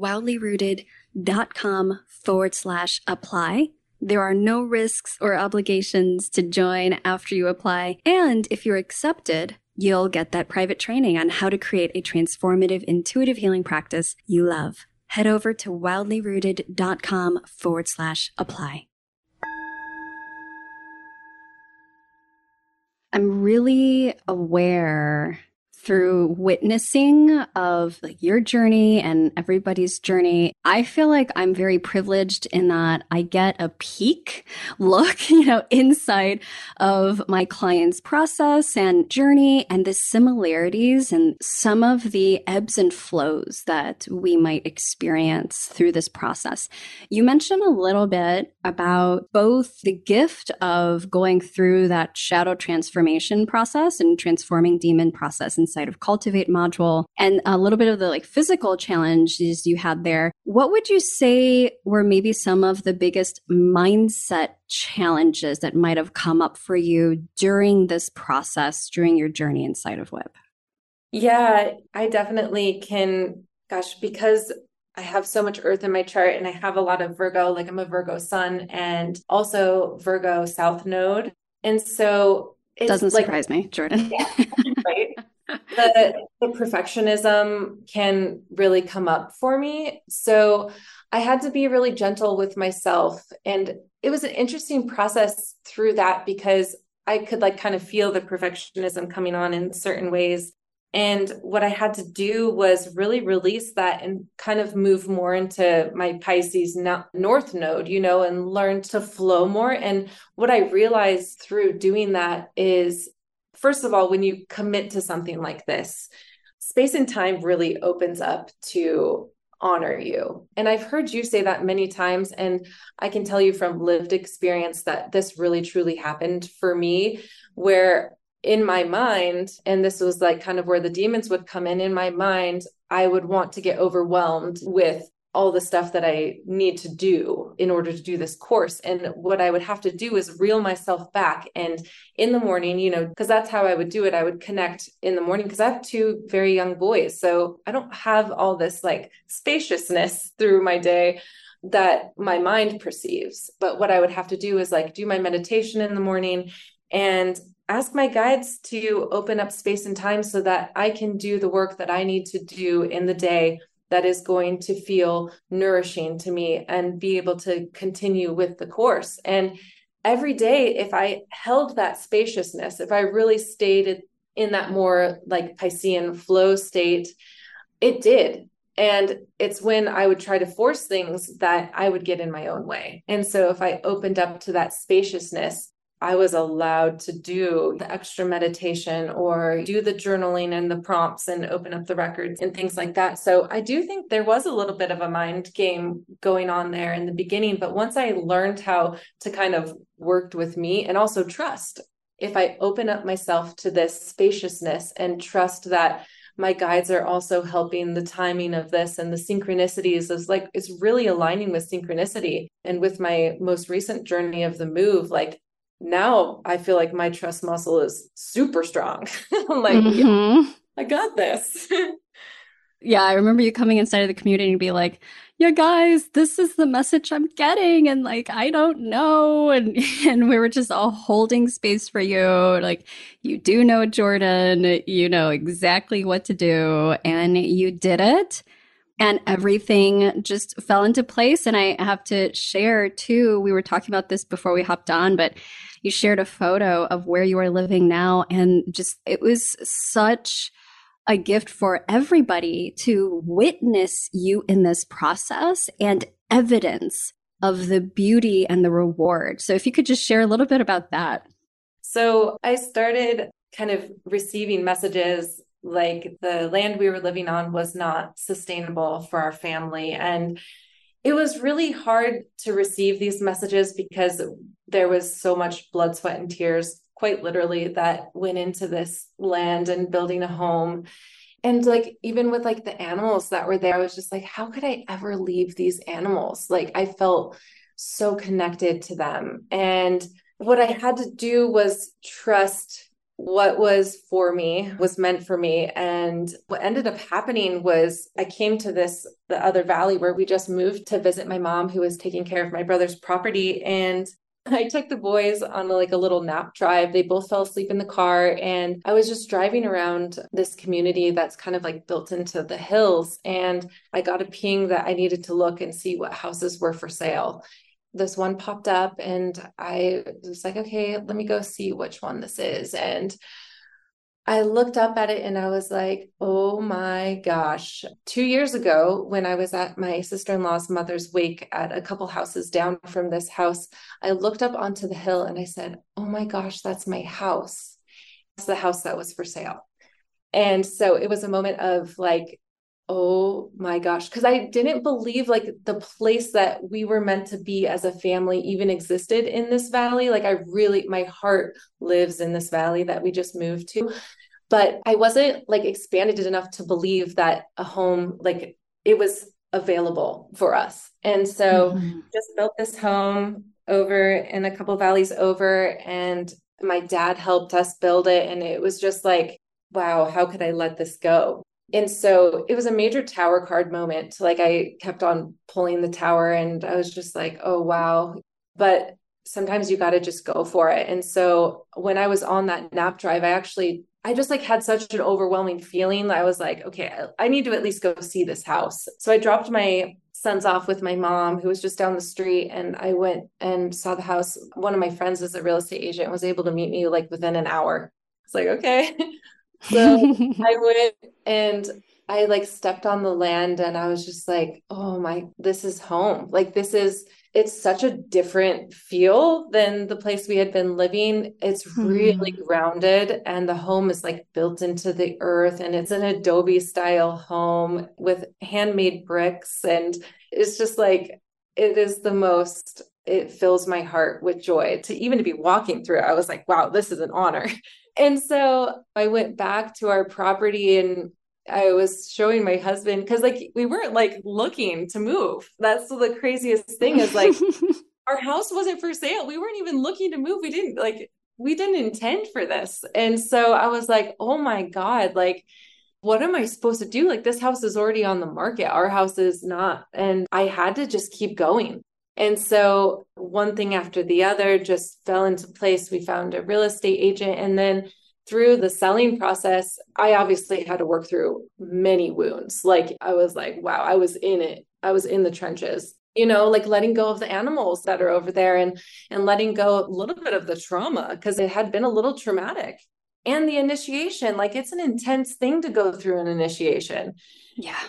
wildlyrooted.com forward slash apply. There are no risks or obligations to join after you apply. And if you're accepted, you'll get that private training on how to create a transformative intuitive healing practice you love. Head over to wildlyrooted.com forward slash apply. I'm really aware through witnessing of like your journey and everybody's journey. I feel like I'm very privileged in that I get a peek look, you know, inside of my client's process and journey and the similarities and some of the ebbs and flows that we might experience through this process. You mentioned a little bit about both the gift of going through that shadow transformation process and transforming demon process inside of Cultivate module and a little bit of the like physical challenges you had there. What would you say were maybe some of the biggest mindset challenges that might have come up for you during this process, during your journey inside of W I P? Yeah, I definitely can, gosh, because I have so much earth in my chart and I have a lot of Virgo, like I'm a Virgo sun and also Virgo South Node. And so it doesn't like, surprise me, Jordan. Yeah, right. The, the perfectionism can really come up for me. So I had to be really gentle with myself. And it was an interesting process through that because I could like kind of feel the perfectionism coming on in certain ways. And what I had to do was really release that and kind of move more into my Pisces North Node, you know, and learn to flow more. And what I realized through doing that is, first of all, when you commit to something like this, space and time really opens up to honor you. And I've heard you say that many times. And I can tell you from lived experience that this really, truly happened for me, where in my mind, and this was like kind of where the demons would come in, in my mind, I would want to get overwhelmed with all the stuff that I need to do in order to do this course. And what I would have to do is reel myself back. And in the morning, you know, because that's how I would do it. I would connect in the morning because I have two very young boys. So I don't have all this like spaciousness through my day that my mind perceives. But what I would have to do is like do my meditation in the morning and ask my guides to open up space and time so that I can do the work that I need to do in the day that is going to feel nourishing to me and be able to continue with the course. And every day, if I held that spaciousness, if I really stayed in that more like Piscean flow state, it did. And it's when I would try to force things that I would get in my own way. And so if I opened up to that spaciousness, I was allowed to do the extra meditation or do the journaling and the prompts and open up the records and things like that. So I do think there was a little bit of a mind game going on there in the beginning. But once I learned how to kind of work with me and also trust, if I open up myself to this spaciousness and trust that my guides are also helping the timing of this and the synchronicities is like, it's really aligning with synchronicity. And with my most recent journey of the move, like now I feel like my trust muscle is super strong. I'm like, mm-hmm. yeah, I got this. Yeah, I remember you coming inside of the community and be like, yeah, guys, this is the message I'm getting. And like, I don't know. And, and we were just all holding space for you. Like, you do know Jordan, you know exactly what to do. And you did it. And everything just fell into place. And I have to share too, we were talking about this before we hopped on, but you shared a photo of where you are living now. And just, it was such a gift for everybody to witness you in this process and evidence of the beauty and the reward. So if you could just share a little bit about that. So I started kind of receiving messages like the land we were living on was not sustainable for our family. And it was really hard to receive these messages because there was so much blood, sweat, and tears, quite literally, that went into this land and building a home. And like, even with like the animals that were there, I was just like, how could I ever leave these animals? Like, I felt so connected to them. And what I had to do was trust what was for me, was meant for me. And what ended up happening was I came to this, the other valley where we just moved to visit my mom, who was taking care of my brother's property. And I took the boys on like a little nap drive. They both fell asleep in the car. And I was just driving around this community that's kind of like built into the hills. And I got a ping that I needed to look and see what houses were for sale. This one popped up and I was like, okay, let me go see which one this is. And I looked up at it and I was like, oh my gosh. Two years ago, when I was at my sister-in-law's mother's wake at a couple houses down from this house, I looked up onto the hill and I said, oh my gosh, that's my house. That's the house that was for sale. And so it was a moment of like, oh my gosh, because I didn't believe like the place that we were meant to be as a family even existed in this valley. Like I really, my heart lives in this valley that we just moved to. But I wasn't like expanded enough to believe that a home, like it was available for us. And so mm-hmm. just built this home over in a couple valleys over, and my dad helped us build it. And it was just like, wow, how could I let this go? And so it was a major tower card moment. Like I kept on pulling the tower and I was just like, oh, wow. But sometimes you got to just go for it. And so when I was on that nap drive, I actually, I just like had such an overwhelming feeling that I was like, okay, I need to at least go see this house. So I dropped my sons off with my mom, who was just down the street, and I went and saw the house. One of my friends is a real estate agent and was able to meet me like within an hour. It's like, okay. So I went and I like stepped on the land and I was just like, oh my, this is home. Like this is, it's such a different feel than the place we had been living. It's really mm. grounded, and the home is like built into the earth, and it's an Adobe style home with handmade bricks. And it's just like, it is the most, it fills my heart with joy to even to be walking through it. I was like, wow, this is an honor. And so I went back to our property and I was showing my husband, because like we weren't like looking to move. That's the craziest thing is like our house wasn't for sale. We weren't even looking to move. We didn't like, we didn't intend for this. And so I was like, oh my God, like, what am I supposed to do? Like this house is already on the market. Our house is not. And I had to just keep going. And so one thing after the other just fell into place. We found a real estate agent. And then through the selling process, I obviously had to work through many wounds. Like I was like, wow, I was in it. I was in the trenches, you know, like letting go of the animals that are over there and, and letting go a little bit of the trauma because it had been a little traumatic. And the initiation, like it's an intense thing to go through an initiation. Yeah.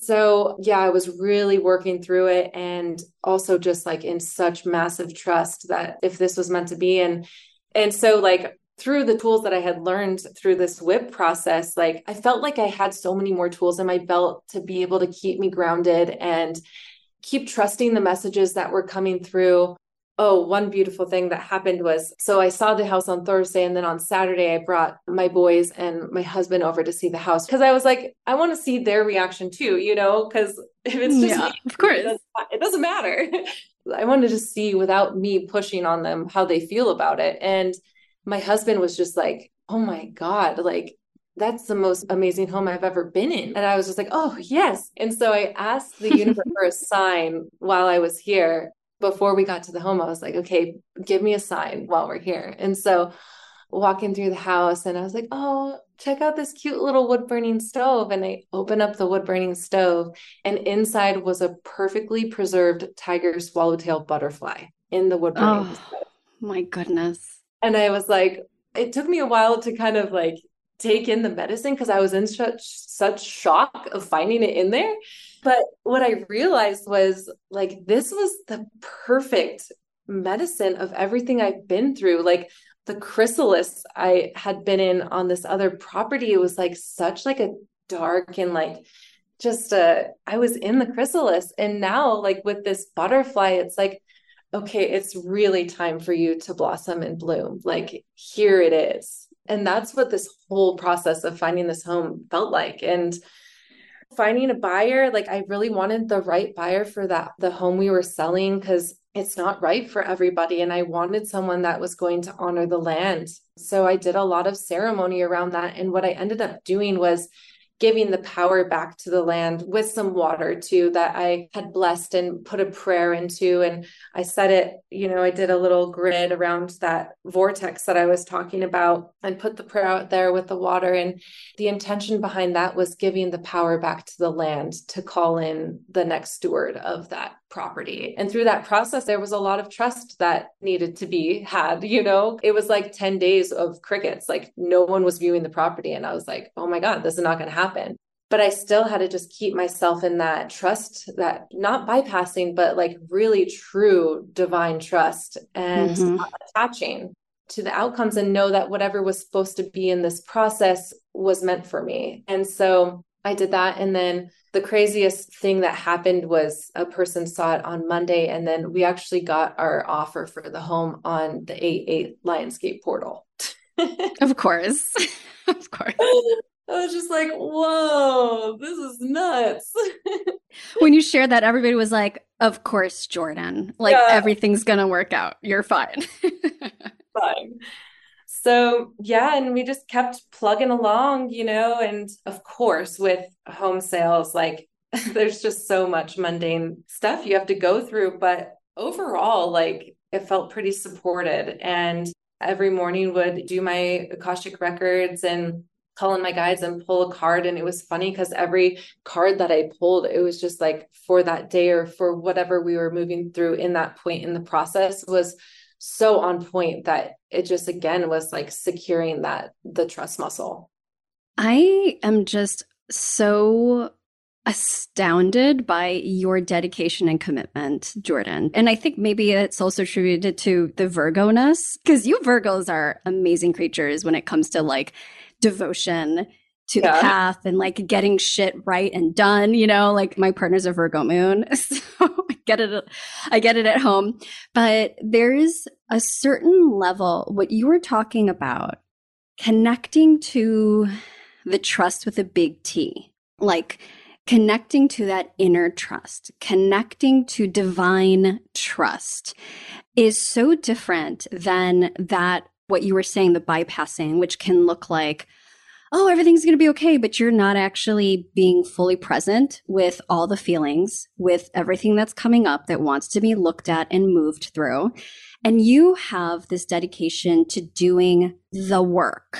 So yeah, I was really working through it and also just like in such massive trust that if this was meant to be. And, and so like through the tools that I had learned through this whip process, like I felt like I had so many more tools in my belt to be able to keep me grounded and keep trusting the messages that were coming through. Oh, one beautiful thing that happened was, so I saw the house on Thursday, and then on Saturday, I brought my boys and my husband over to see the house because I was like, I want to see their reaction too, you know, because if it's just yeah, me, of course, it doesn't, it doesn't matter. I wanted to see without me pushing on them how they feel about it. And my husband was just like, oh my God, like, that's the most amazing home I've ever been in. And I was just like, oh, yes. And so I asked the universe for a sign while I was here. Before we got to the home, I was like, okay, give me a sign while we're here. And so walking through the house and I was like, oh, check out this cute little wood burning stove. And I opened up the wood burning stove and inside was a perfectly preserved tiger swallowtail butterfly in the wood burning oh, stove. My goodness. And I was like, it took me a while to kind of like take in the medicine because I was in such such shock of finding it in there. But what I realized was like, this was the perfect medicine of everything I've been through. Like the chrysalis I had been in on this other property, it was like such like a dark and like just uh I was in the chrysalis. And now like with this butterfly, it's like, okay, it's really time for you to blossom and bloom. Like here it is. And that's what this whole process of finding this home felt like. And finding a buyer, like I really wanted the right buyer for that, the home we were selling, because it's not right for everybody. And I wanted someone that was going to honor the land. So I did a lot of ceremony around that. And what I ended up doing was giving the power back to the land with some water too, that I had blessed and put a prayer into. And I set it, you know, I did a little grid around that vortex that I was talking about and put the prayer out there with the water. And the intention behind that was giving the power back to the land to call in the next steward of that property. And through that process, there was a lot of trust that needed to be had, you know, it was like ten days of crickets, like no one was viewing the property. And I was like, oh my God, this is not going to happen. But I still had to just keep myself in that trust, that not bypassing, but like really true divine trust and Mm-hmm. not attaching to the outcomes and know that whatever was supposed to be in this process was meant for me. And so I did that. And then the craziest thing that happened was a person saw it on Monday. And then we actually got our offer for the home on the eight eight Lionsgate portal. Of course. Of course. I was just like, whoa, this is nuts. When you shared that, everybody was like, of course, Jordan, like Yeah. everything's going to work out. You're fine. Fine. So yeah, and we just kept plugging along, you know, and of course with home sales, like there's just so much mundane stuff you have to go through. But overall, like it felt pretty supported. And every morning would do my Akashic records and call in my guides and pull a card. And it was funny because every card that I pulled, it was just like for that day or for whatever we were moving through in that point in the process was so on point that it just, again, was like securing that, the trust muscle. I am just so astounded by your dedication and commitment, Jordan. And I think maybe it's also attributed to the Virgo-ness, because you Virgos are amazing creatures when it comes to like devotion to Yeah. the path and like getting shit right and done, you know, like my partner's a Virgo moon. So I get it. I get it at home, but there's a certain level, what you were talking about, connecting to the trust with a big T, like connecting to that inner trust, connecting to divine trust is so different than that, what you were saying, the bypassing, which can look like, oh, everything's going to be okay, but you're not actually being fully present with all the feelings, with everything that's coming up that wants to be looked at and moved through. And you have this dedication to doing the work.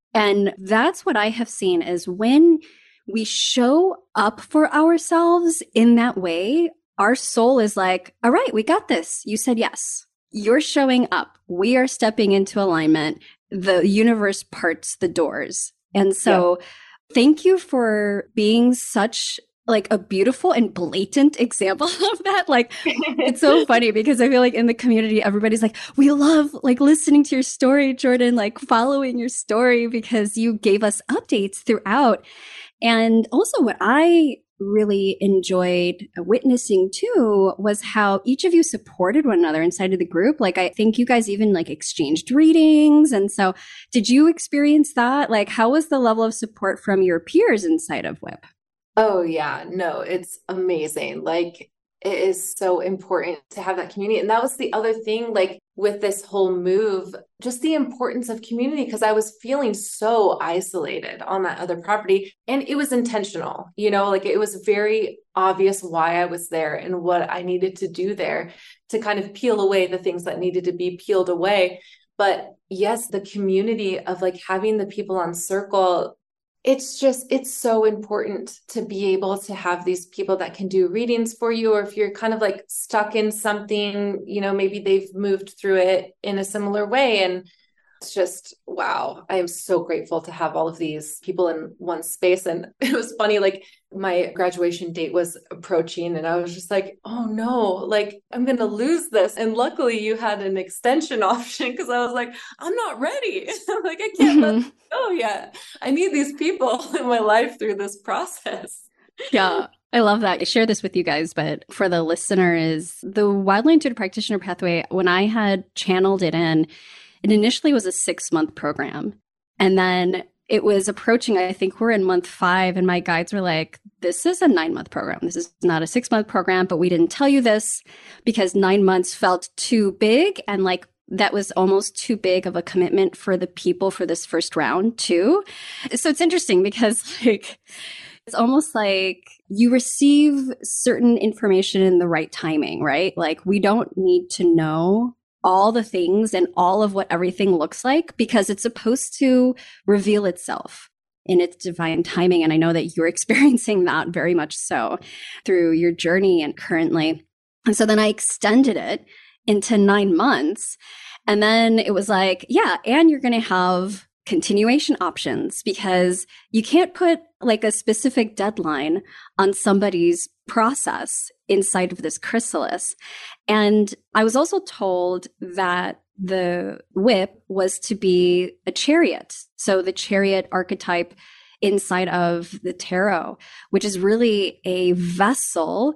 And that's what I have seen is when we show up for ourselves in that way, our soul is like, all right, we got this. You said yes. You're showing up. We are stepping into alignment. The universe parts the doors. And so yeah. Thank you for being such like a beautiful and blatant example of that. Like, it's so funny because I feel like in the community, everybody's like, we love like listening to your story, Jordan, like following your story because you gave us updates throughout. And also what I really enjoyed witnessing too was how each of you supported one another inside of the group. Like, I think you guys even like exchanged readings. And so did you experience that? Like, how was the level of support from your peers inside of W I P? Oh yeah, no, it's amazing. Like it is so important to have that community. And that was the other thing, like with this whole move, just the importance of community, because I was feeling so isolated on that other property. And it was intentional, you know, like it was very obvious why I was there and what I needed to do there to kind of peel away the things that needed to be peeled away. But yes, the community of like having the people on Circle, it's just, it's so important to be able to have these people that can do readings for you. Or if you're kind of like stuck in something, you know, maybe they've moved through it in a similar way. And it's just, wow, I am so grateful to have all of these people in one space. And it was funny, like my graduation date was approaching and I was just like, oh no, like I'm going to lose this. And luckily you had an extension option because I was like, I'm not ready. Like, I can't let this go yet. I need these people in my life through this process. Yeah. I love that. I share this with you guys, but for the listeners, the Wildly Intuitive Practitioner Pathway, when I had channeled it in, it initially was a six month program. And then it was approaching, I think we're in month five, and my guides were like, this is a nine month program. This is not a six month program, but we didn't tell you this because nine months felt too big. And like, that was almost too big of a commitment for the people for this first round too. So it's interesting because like, it's almost like you receive certain information in the right timing, right? Like we don't need to know all the things and all of what everything looks like because it's supposed to reveal itself in its divine timing. And I know that you're experiencing that very much so through your journey and currently. And so then I extended it into nine months. And then it was like, yeah, and you're going to have continuation options because you can't put like a specific deadline on somebody's process inside of this chrysalis. And I was also told that the whip was to be a chariot. So the chariot archetype inside of the tarot, which is really a vessel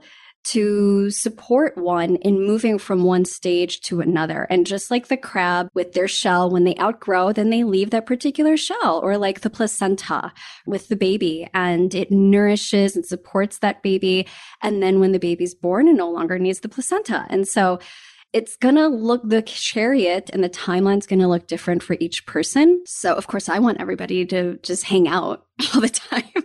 to support one in moving from one stage to another. And just like the crab with their shell, when they outgrow, then they leave that particular shell, or like the placenta with the baby, and it nourishes and supports that baby. And then when the baby's born, it no longer needs the placenta. And so it's going to look, the chariot and the timeline's going to look different for each person. So of course, I want everybody to just hang out all the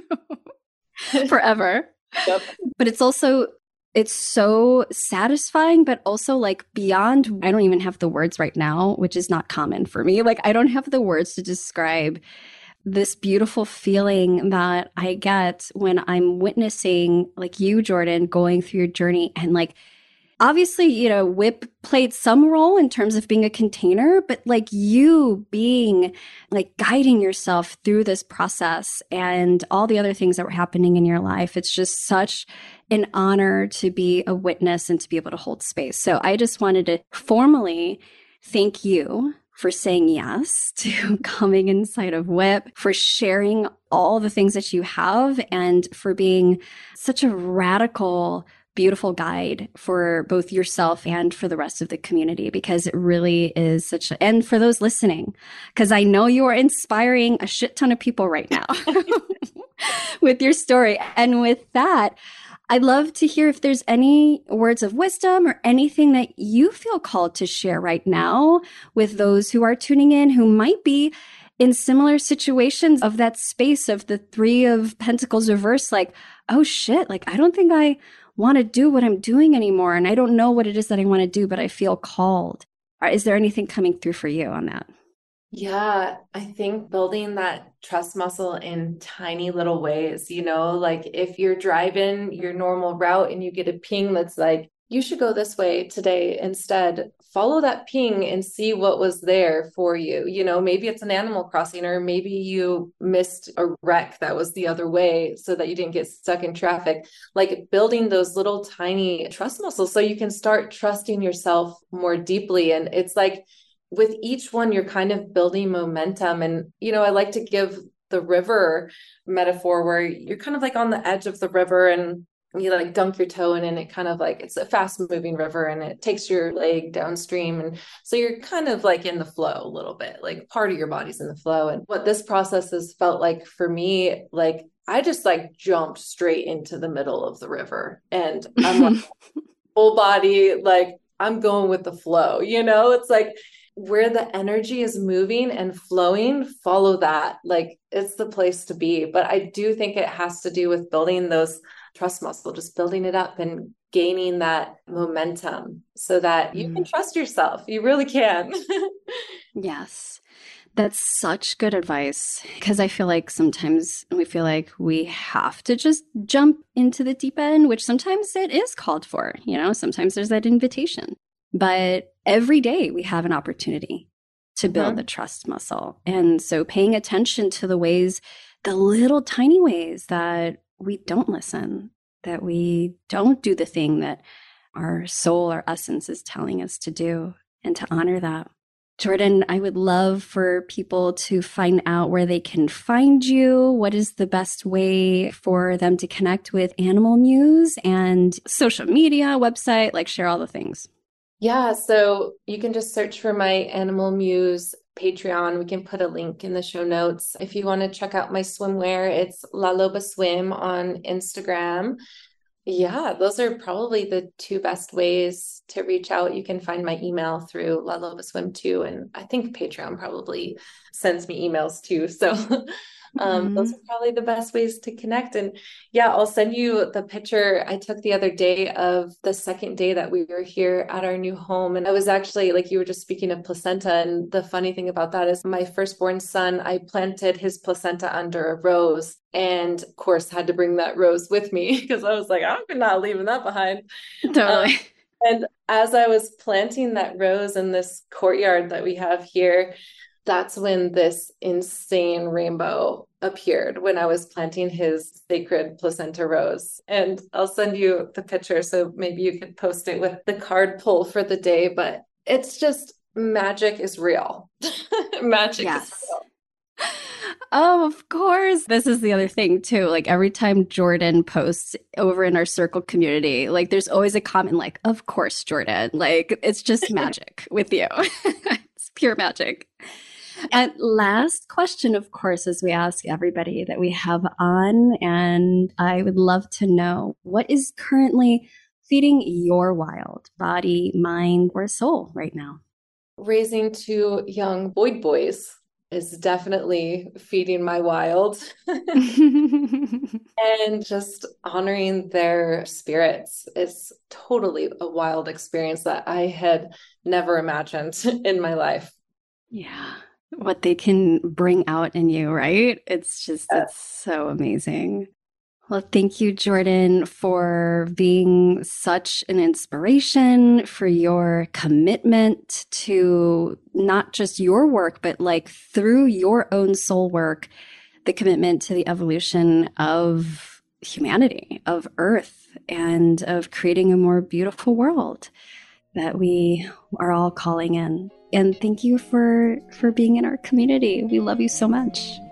time forever. Yep. But it's also, it's so satisfying, but also like beyond, I don't even have the words right now, which is not common for me. Like I don't have the words to describe this beautiful feeling that I get when I'm witnessing like you, Jordan, going through your journey. And like, obviously, you know, W I P played some role in terms of being a container, but like you being like guiding yourself through this process and all the other things that were happening in your life. It's just such an honor to be a witness and to be able to hold space. So I just wanted to formally thank you for saying yes to coming inside of W I P, for sharing all the things that you have, and for being such a radical, beautiful guide for both yourself and for the rest of the community, because it really is such a, and for those listening, because I know you are inspiring a shit ton of people right now with your story. And with that, I'd love to hear if there's any words of wisdom or anything that you feel called to share right now with those who are tuning in, who might be in similar situations of that space of the Three of Pentacles reverse, like, oh shit, like, I don't think I want to do what I'm doing anymore. And I don't know what it is that I want to do, but I feel called. Is there anything coming through for you on that? Yeah, I think building that trust muscle in tiny little ways, you know, like if you're driving your normal route and you get a ping that's like, you should go this way today instead, follow that ping and see what was there for you. You know, maybe it's an animal crossing, or maybe you missed a wreck that was the other way so that you didn't get stuck in traffic. Like building those little tiny trust muscles so you can start trusting yourself more deeply. And it's like, with each one, you're kind of building momentum. And, you know, I like to give the river metaphor where you're kind of like on the edge of the river and you like dunk your toe in, and it kind of like it's a fast moving river and it takes your leg downstream. And so you're kind of like in the flow a little bit, like part of your body's in the flow. And what this process has felt like for me, like I just like jumped straight into the middle of the river and I'm like full body, like I'm going with the flow, you know, it's like where the energy is moving and flowing, follow that. Like it's the place to be. But I do think it has to do with building those trust muscle, just building it up and gaining that momentum so that you can Mm. trust yourself. You really can. Yes. That's such good advice because I feel like sometimes we feel like we have to just jump into the deep end, which sometimes it is called for. You know, sometimes there's that invitation. But every day we have an opportunity to build the Mhm. trust muscle. And so paying attention to the ways, the little tiny ways that we don't listen, that we don't do the thing that our soul, our essence is telling us to do, and to honor that. Jordan, I would love for people to find out where they can find you. What is the best way for them to connect with Animal Muse and social media, website, like share all the things? Yeah, so you can just search for my Animal Muse Patreon. We can put a link in the show notes. If you want to check out my swimwear, it's La Loba Swim on Instagram. Yeah, those are probably the two best ways to reach out. You can find my email through La Loba Swim too, and I think Patreon probably sends me emails too. So um, those Mm-hmm. are probably the best ways to connect. And yeah, I'll send you the picture I took the other day of the second day that we were here at our new home. And I was actually, like you were just speaking of placenta, and the funny thing about that is my firstborn son, I planted his placenta under a rose, and of course had to bring that rose with me because I was like, I'm not leaving that behind. Um, Totally. and as I was planting that rose in this courtyard that we have here, that's when this insane rainbow appeared when I was planting his sacred placenta rose. And I'll send you the picture so maybe you could post it with the card pull for the day. But it's just magic is real. Magic is Yes. real. Oh, of course. This is the other thing too. Like every time Jordan posts over in our circle community, like there's always a comment like, "Of course, Jordan." Like it's just magic with you. It's pure magic. And last question, of course, as we ask everybody that we have on, and I would love to know what is currently feeding your wild body, mind, or soul right now? Raising two young Boyd boys is definitely feeding my wild. And just honoring their spirits is totally a wild experience that I had never imagined in my life. Yeah. What they can bring out in you, right? It's just, it's so amazing. Well, thank you, Jordan, for being such an inspiration, for your commitment to not just your work, but like through your own soul work, the commitment to the evolution of humanity, of Earth, and of creating a more beautiful world that we are all calling in. And thank you for for being in our community. We love you so much.